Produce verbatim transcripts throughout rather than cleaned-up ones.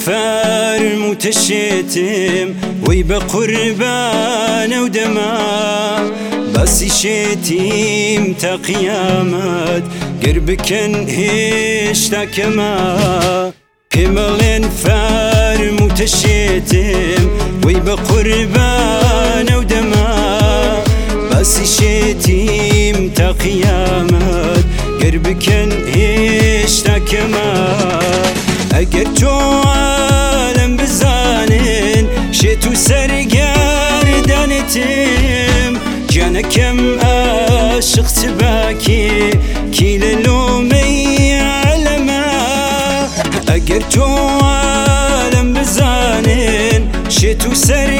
فرموت الشتم ويبقى قربان ودما بس شتيم تا قيامات قربك هشتا كما كمالين فرموت الشتم ويبقى قربان ودما بس شتيم تا قيامات قربك هشتا كما اگر تو عالم بزانن شتو سرگردنتم جانكم عاشق تباكي كي للومي علما اگر تو عالم بزانن شتو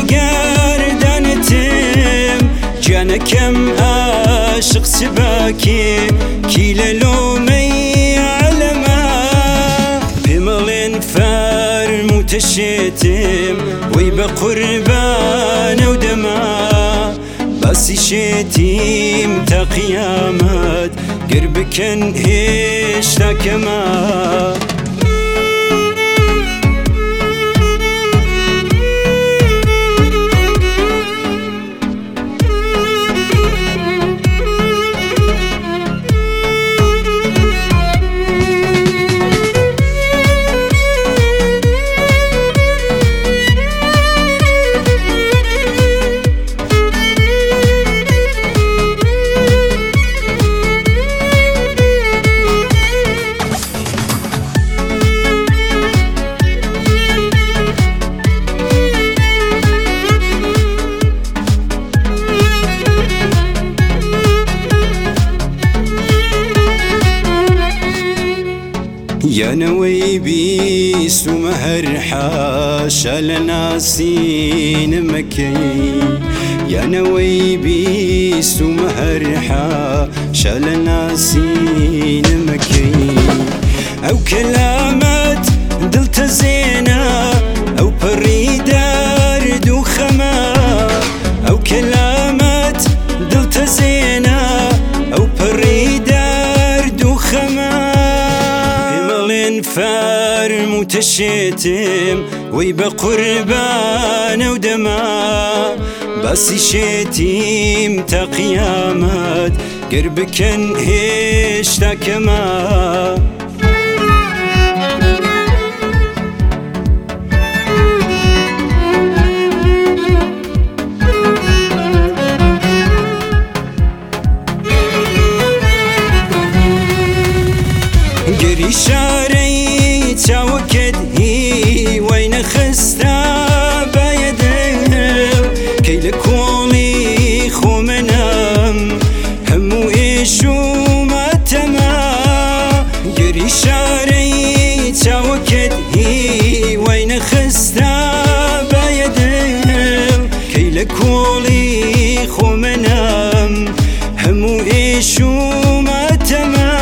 سرگردنتم جانكم عاشق تباكي كي للومي علما فرموت الشتم ويبقى قربان ودما بس شتيم تا قيامات قربك هشتا كما يا نوي بيس ومهر حاشا لناسين مكي يا نوي بيس ومهر حاشا لناسين مكي او كلامات دلت زينة او بريدار دو خما او كلامات دلت زينة او بريدار دو خما فرموت الشتم ويبقى قربان ودما بس شتيم تا قيامات قربك هشتا كما قري شاري تاوكد هي وين خستا بايدهم كي لكولي خو منام همو ايشو ما تما قري شاري تاوكد هي وين خستا بايدهم كي لكولي خو منام همو ايشو ما تما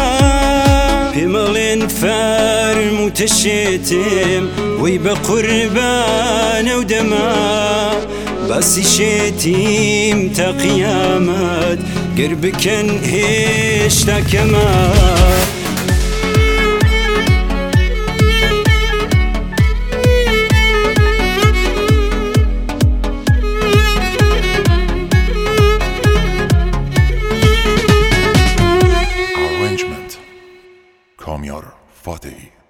فرموت الشتم ويبقى قربان ودما بس شتيم تا قيامات قربك هشتا كما کامیار فاتحی